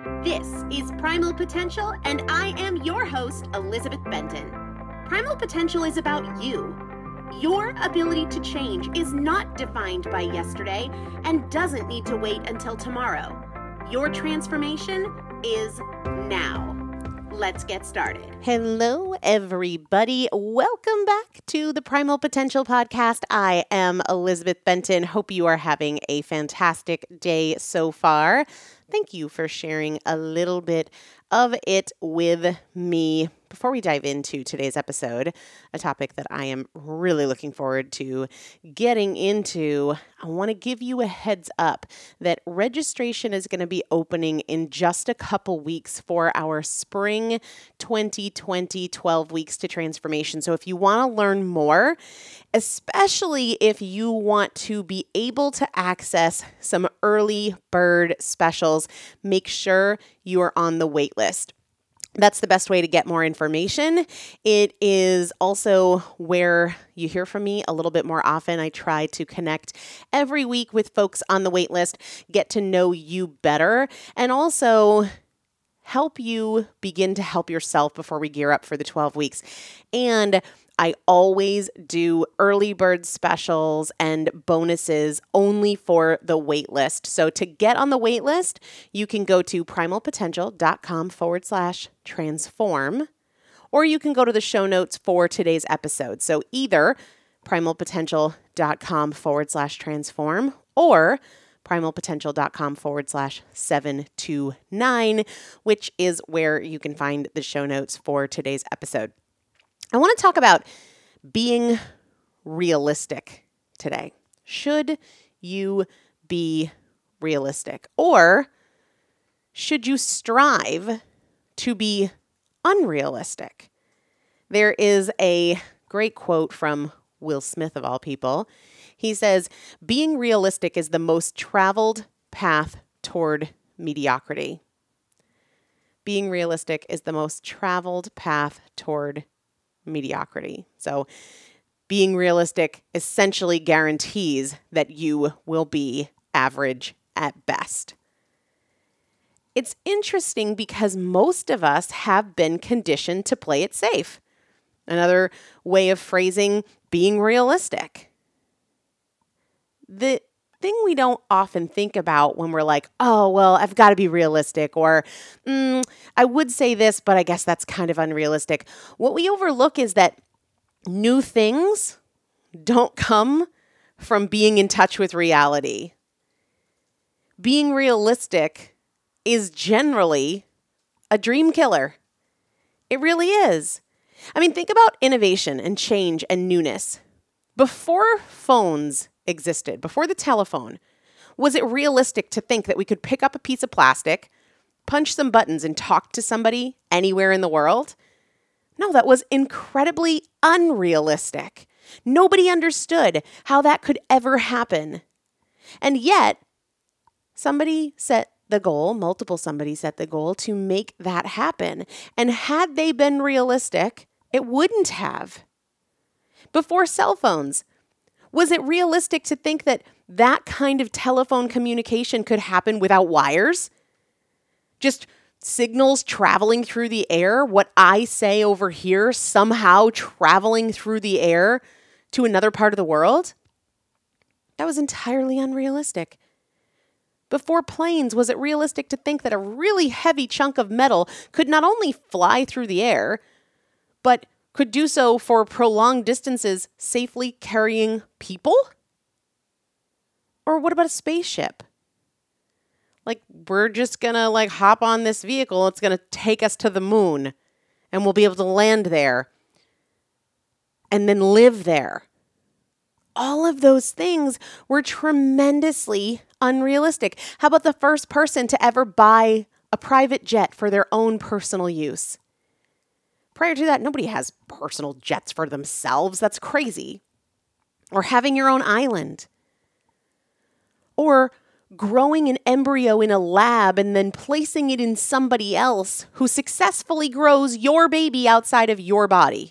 This is Primal Potential, and I am your host, Elizabeth Benton. Primal Potential is about you. Your ability to change is not defined by yesterday and doesn't need to wait until tomorrow. Your transformation is now. Let's get started. Hello, everybody. Welcome back to the Primal Potential Podcast. I am Elizabeth Benton. Hope you are having a fantastic day so far. Thank you for sharing a little bit of it with me. Before we dive into today's episode, a topic that I am really looking forward to getting into, I want to give you a heads up that registration is going to be opening in just a couple weeks for our spring 2020 12 Weeks to Transformation. So if you want to learn more, especially if you want to be able to access some early bird specials, make sure you are on the wait list. That's the best way to get more information. It is also where you hear from me a little bit more often. I try to connect every week with folks on the wait list, get to know you better, and also help you begin to help yourself before we gear up for the 12 weeks. And I always do early bird specials and bonuses only for the wait list. So to get on the wait list, you can go to primalpotential.com/transform, or you can go to the show notes for today's episode. So either primalpotential.com/transform or primalpotential.com/729, which is where you can find the show notes for today's episode. I want to talk about being realistic today. Should you be realistic, or should you strive to be unrealistic? There is a great quote from Will Smith, of all people. He says, "Being realistic is the most traveled path toward mediocrity." Being realistic is the most traveled path toward mediocrity. So being realistic essentially guarantees that you will be average at best. It's interesting because most of us have been conditioned to play it safe. Another way of phrasing being realistic. The thing we don't often think about when we're like, oh, well, I've got to be realistic, or I would say this, but I guess that's kind of unrealistic. What we overlook is that new things don't come from being in touch with reality. Being realistic is generally a dream killer. It really is. I mean, think about innovation and change and newness. Before phones existed, before the telephone, was it realistic to think that we could pick up a piece of plastic, punch some buttons, and talk to somebody anywhere in the world? No, that was incredibly unrealistic. Nobody understood how that could ever happen. And yet, somebody set the goal, multiple somebody set the goal to make that happen. And had they been realistic, it wouldn't have. Before cell phones, was it realistic to think that that kind of telephone communication could happen without wires? Just signals traveling through the air, what I say over here somehow traveling through the air to another part of the world? That was entirely unrealistic. Before planes, was it realistic to think that a really heavy chunk of metal could not only fly through the air, but could do so for prolonged distances, safely carrying people? Or what about a spaceship? Like, we're just gonna hop on this vehicle, it's gonna take us to the moon, and we'll be able to land there and then live there. All of those things were tremendously unrealistic. How about the first person to ever buy a private jet for their own personal use? Prior to that, nobody has personal jets for themselves. That's crazy. Or having your own island. Or growing an embryo in a lab and then placing it in somebody else who successfully grows your baby outside of your body.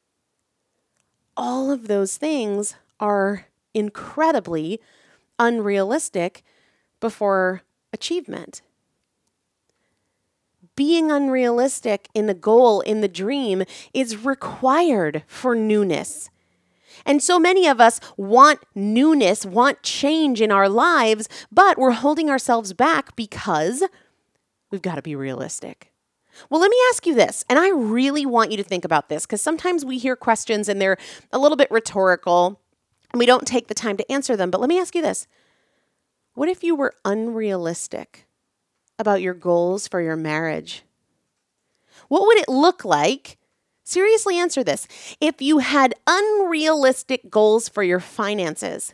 All of those things are incredibly unrealistic before achievement. being unrealistic in the goal, in the dream, is required for newness. And so many of us want newness, want change in our lives, but we're holding ourselves back because we've got to be realistic. Well, let me ask you this, and I really want you to think about this because sometimes we hear questions and they're a little bit rhetorical and we don't take the time to answer them. But let me ask you this. What if you were unrealistic about your goals for your marriage? What would it look like? Seriously answer this. If you had unrealistic goals for your finances,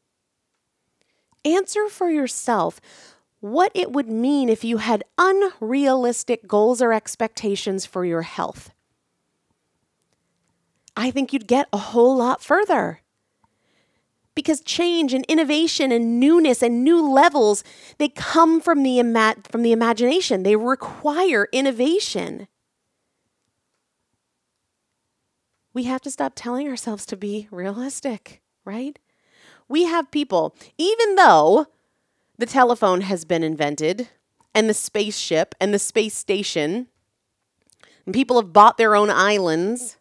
answer for yourself what it would mean if you had unrealistic goals or expectations for your health. I think you'd get a whole lot further. Because change and innovation and newness and new levels, they come from the imagination. They require innovation. We have to stop telling ourselves to be realistic, right? We have people, even though the telephone has been invented and the spaceship and the space station, and people have bought their own islands,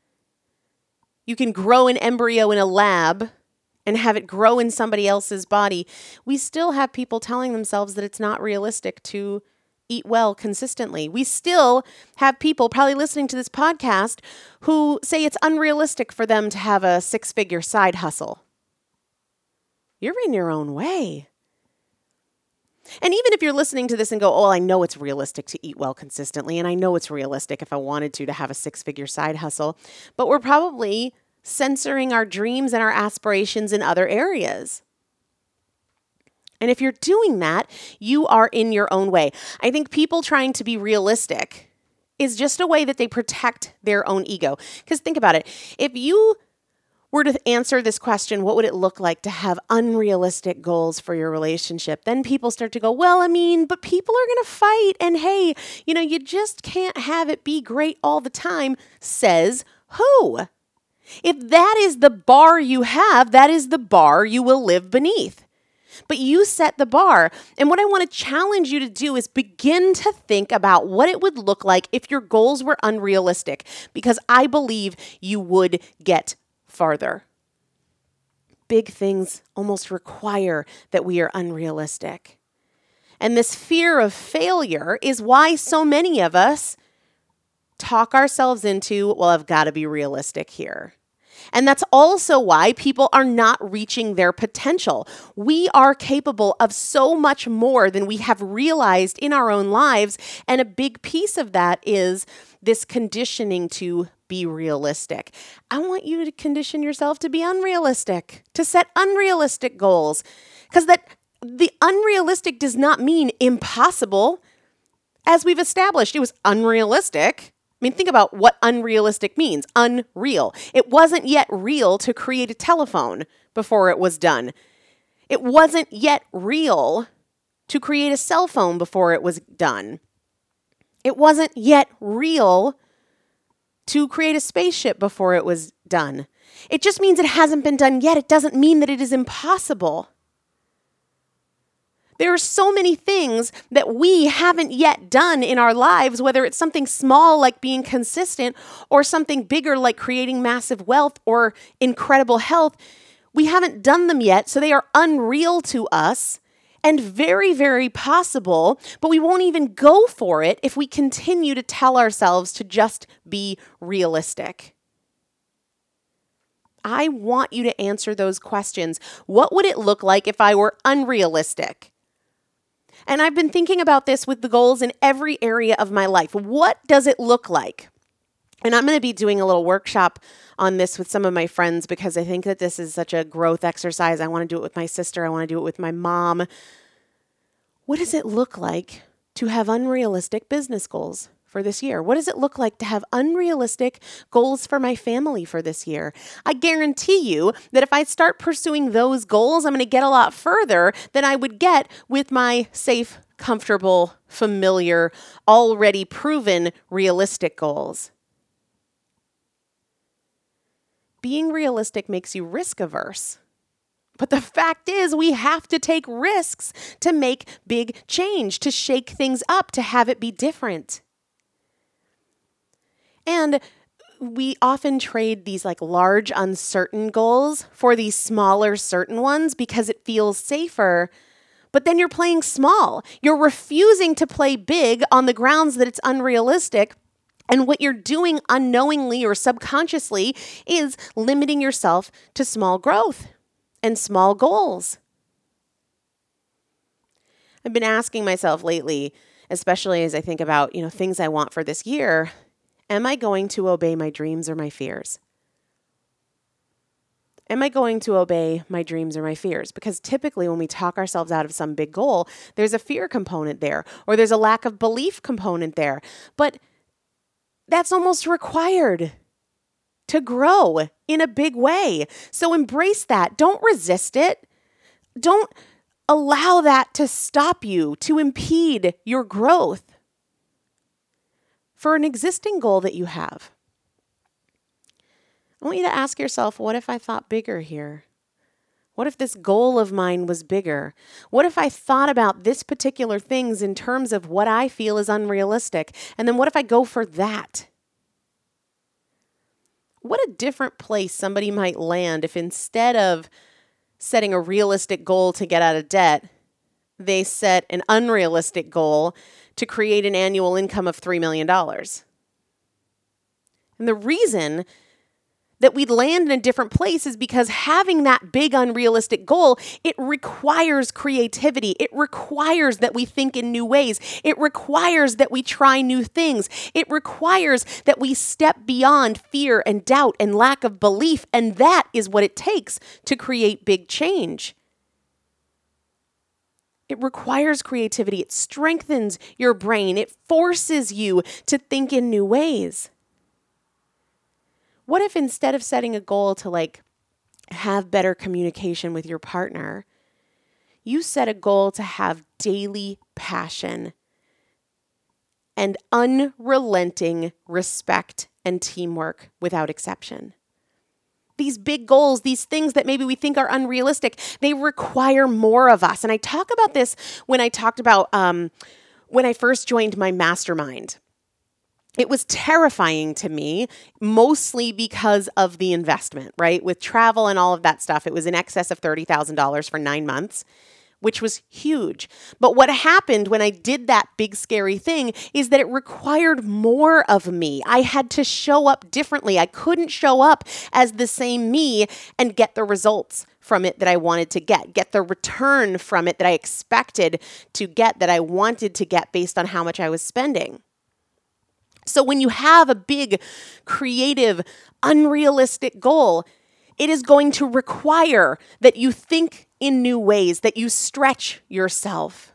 you can grow an embryo in a lab and have it grow in somebody else's body. We still have people telling themselves that it's not realistic to eat well consistently. We still have people probably listening to this podcast who say it's unrealistic for them to have a 6-figure side hustle. You're in your own way. And even if you're listening to this and go, oh, I know it's realistic to eat well consistently, and I know it's realistic if I wanted to have a 6-figure side hustle, but we're probably censoring our dreams and our aspirations in other areas. And if you're doing that, you are in your own way. I think people trying to be realistic is just a way that they protect their own ego. Because think about it. If you were to answer this question, what would it look like to have unrealistic goals for your relationship? Then people start to go, well, but people are going to fight. And hey, you just can't have it be great all the time. Says who? If that is the bar you have, that is the bar you will live beneath. But you set the bar. And what I want to challenge you to do is begin to think about what it would look like if your goals were unrealistic, because I believe you would get farther. Big things almost require that we are unrealistic. And this fear of failure is why so many of us talk ourselves into, well, I've got to be realistic here. And that's also why people are not reaching their potential. We are capable of so much more than we have realized in our own lives. And a big piece of that is this conditioning to be realistic. I want you to condition yourself to be unrealistic, to set unrealistic goals, because that the unrealistic does not mean impossible. As we've established, it was unrealistic. Think about what unrealistic means. Unreal. It wasn't yet real to create a telephone before it was done. It wasn't yet real to create a cell phone before it was done. It wasn't yet real to create a spaceship before it was done. It just means it hasn't been done yet. It doesn't mean that it is impossible. There are so many things that we haven't yet done in our lives, whether it's something small like being consistent or something bigger like creating massive wealth or incredible health. We haven't done them yet, so they are unreal to us and very, very possible, but we won't even go for it if we continue to tell ourselves to just be realistic. I want you to answer those questions. What would it look like if I were unrealistic? And I've been thinking about this with the goals in every area of my life. What does it look like? And I'm going to be doing a little workshop on this with some of my friends because I think that this is such a growth exercise. I want to do it with my sister. I want to do it with my mom. What does it look like to have unrealistic business goals for this year? What does it look like to have unrealistic goals for my family for this year? I guarantee you that if I start pursuing those goals, I'm going to get a lot further than I would get with my safe, comfortable, familiar, already proven realistic goals. Being realistic makes you risk averse, But the fact is, we have to take risks to make big change, to shake things up, to have it be different. And we often trade these like large, uncertain goals for these smaller, certain ones because it feels safer. But then you're playing small. You're refusing to play big on the grounds that it's unrealistic. And what you're doing unknowingly or subconsciously is limiting yourself to small growth and small goals. I've been asking myself lately, especially as I think about, things I want for this year, am I going to obey my dreams or my fears? Am I going to obey my dreams or my fears? Because typically when we talk ourselves out of some big goal, there's a fear component there, or there's a lack of belief component there. But that's almost required to grow in a big way. So embrace that. Don't resist it. Don't allow that to stop you, to impede your growth for an existing goal that you have. I want you to ask yourself, what if I thought bigger here? What if this goal of mine was bigger? What if I thought about this particular things in terms of what I feel is unrealistic? And then what if I go for that? What a different place somebody might land if instead of setting a realistic goal to get out of debt, they set an unrealistic goal to create an annual income of $3 million. And the reason that we'd land in a different place is because having that big unrealistic goal, it requires creativity. It requires that we think in new ways. It requires that we try new things. It requires that we step beyond fear and doubt and lack of belief. And that is what it takes to create big change. It requires creativity. It strengthens your brain. It forces you to think in new ways. What if instead of setting a goal to have better communication with your partner, you set a goal to have daily passion and unrelenting respect and teamwork without exception? These big goals, these things that maybe we think are unrealistic, they require more of us. And I talk about this when I talked about when I first joined my mastermind. It was terrifying to me, mostly because of the investment, right? With travel and all of that stuff, it was in excess of $30,000 for 9 months, which was huge. But what happened when I did that big, scary thing is that it required more of me. I had to show up differently. I couldn't show up as the same me and get the results from it that I wanted to get the return from it that I expected to get, that I wanted to get based on how much I was spending. So when you have a big, creative, unrealistic goal, it is going to require that you think in new ways, that you stretch yourself.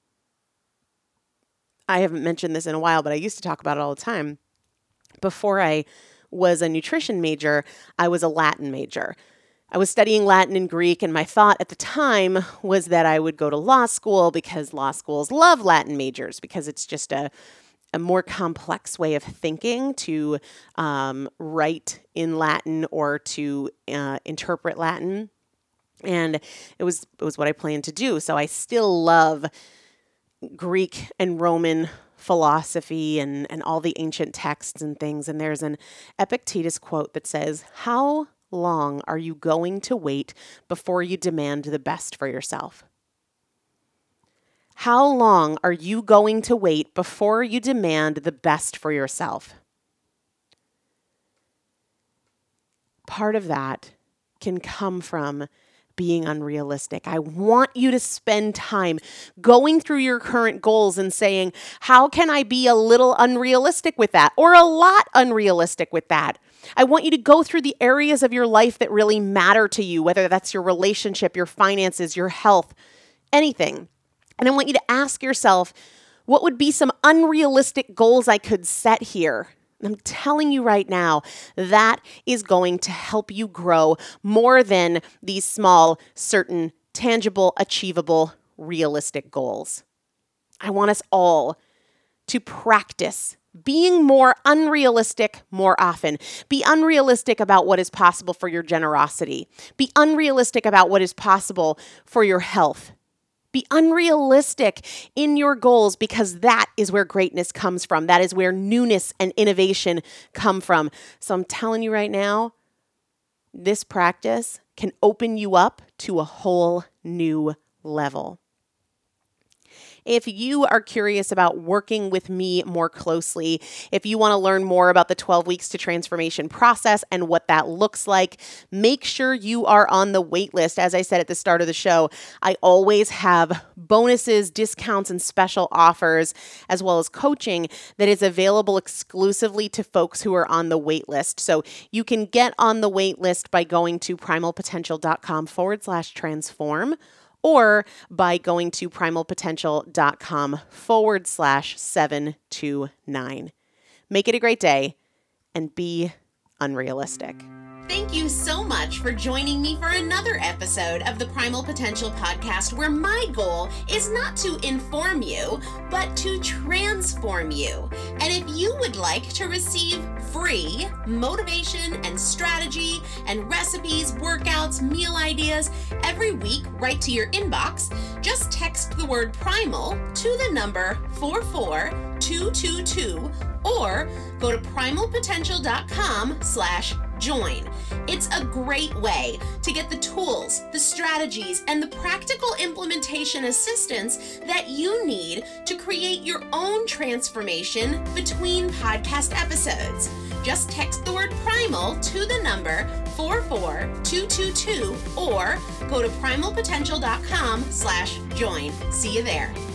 I haven't mentioned this in a while, but I used to talk about it all the time. Before I was a nutrition major, I was a Latin major. I was studying Latin and Greek, and my thought at the time was that I would go to law school because law schools love Latin majors, because it's just a more complex way of thinking to write in Latin or to interpret Latin. And it was what I planned to do. So I still love Greek and Roman philosophy and all the ancient texts and things. And there's an Epictetus quote that says, "How long are you going to wait before you demand the best for yourself?" How long are you going to wait before you demand the best for yourself? Part of that can come from being unrealistic. I want you to spend time going through your current goals and saying, how can I be a little unrealistic with that, or a lot unrealistic with that? I want you to go through the areas of your life that really matter to you, whether that's your relationship, your finances, your health, anything. And I want you to ask yourself, what would be some unrealistic goals I could set here? And I'm telling you right now, that is going to help you grow more than these small, certain, tangible, achievable, realistic goals. I want us all to practice being more unrealistic more often. Be unrealistic about what is possible for your generosity. Be unrealistic about what is possible for your health. Be unrealistic in your goals, because that is where greatness comes from. That is where newness and innovation come from. So I'm telling you right now, this practice can open you up to a whole new level. If you are curious about working with me more closely, if you want to learn more about the 12 weeks to transformation process and what that looks like, make sure you are on the wait list. As I said at the start of the show, I always have bonuses, discounts, and special offers, as well as coaching that is available exclusively to folks who are on the wait list. So you can get on the wait list by going to primalpotential.com/transform. or by going to primalpotential.com/729. Make it a great day and be unrealistic. Thank you so much for joining me for another episode of the Primal Potential Podcast, where my goal is not to inform you, but to transform you. And if you would like to receive free motivation and strategy and recipes, workouts, meal ideas every week right to your inbox, just text the word primal to the number 44222 or go to primalpotential.com/join. It's a great way to get the tools, the strategies, and the practical implementation assistance that you need to create your own transformation between podcast episodes. Just text the word primal to the number 44222 or go to primalpotential.com/join. See you there.